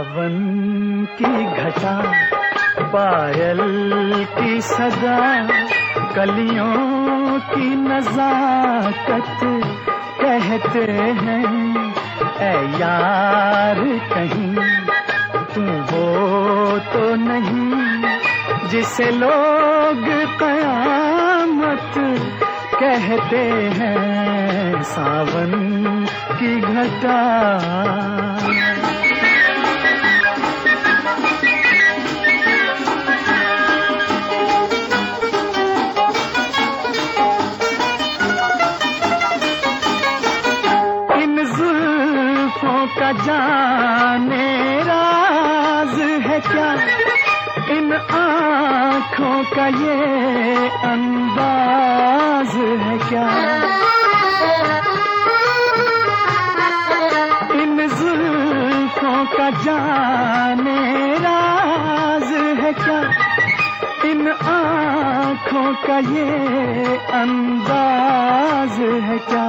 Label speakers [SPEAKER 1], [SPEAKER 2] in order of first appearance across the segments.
[SPEAKER 1] सावन की घटा, पायल की सदा, कलियों की नजाकत कहते हैं। ऐ यार कहीं तू वो तो नहीं जिसे लोग कयामत कहते हैं। सावन की घटा, का जाने राज है क्या, इन आँखों का ये अंदाज है क्या। इन जुल्फों का जाने राज है क्या, इन आँखों का ये अंदाज है क्या।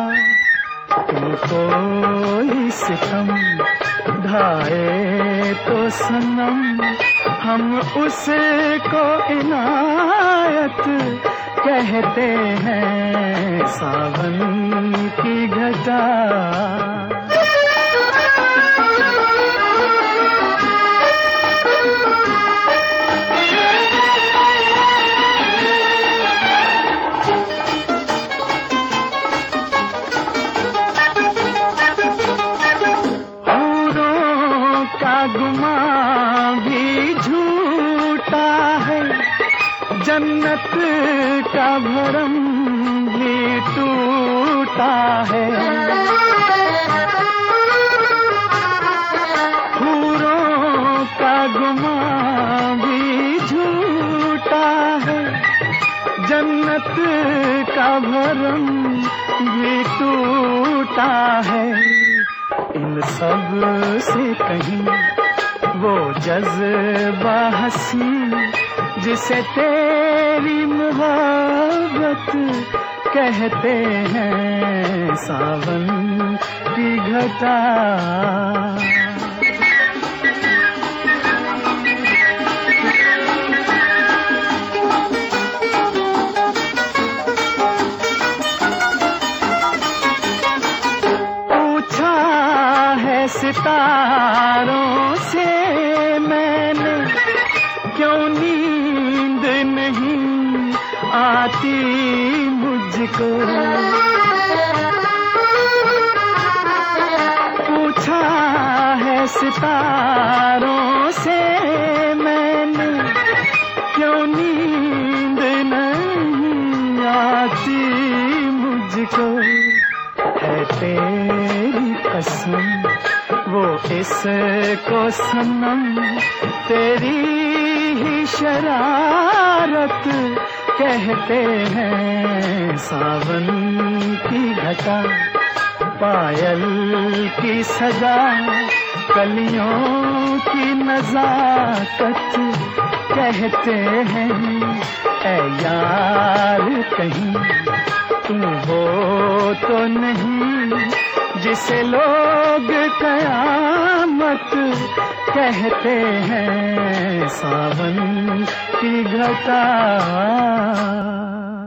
[SPEAKER 1] कोई सितम ढाए तो सनम, हम उसे को इनायत कहते हैं। सावन की घटा, गुमां भी झूठा है, जन्नत का भरम भी टूटा है। हूरों का गुमां भी झूठा है, जन्नत का भरम भी टूटा है। इन सब से कहीं वो जज्बा हसी जिसे तेरी मोहब्बत कहते हैं। सावन की घटा, सितारों से मैंने क्यों नींद नहीं आती मुझको। पूछा है सितारों से मैंने क्यों नींद नहीं आती मुझको। है तेरी कसम वो इसको सनम, तेरी ही शरारत कहते हैं। सावन की घटा, पायल की सजा, कलियों की नजाकत कहते हैं। ऐ यार कहीं तू वो तो नहीं जिसे लोग कयामत कहते हैं। सावन की घटा।